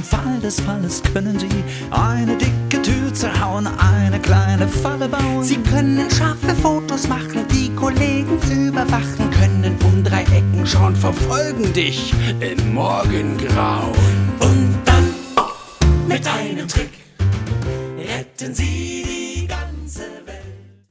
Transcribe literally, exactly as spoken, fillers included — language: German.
Fall des Falles können sie eine dicke Tür zerhauen, eine kleine Falle bauen. Sie können scharfe Fotos machen, die Kollegen überwachen, können um drei Ecken schauen, verfolgen dich im Morgengrauen. Und dann mit einem Trick retten sie die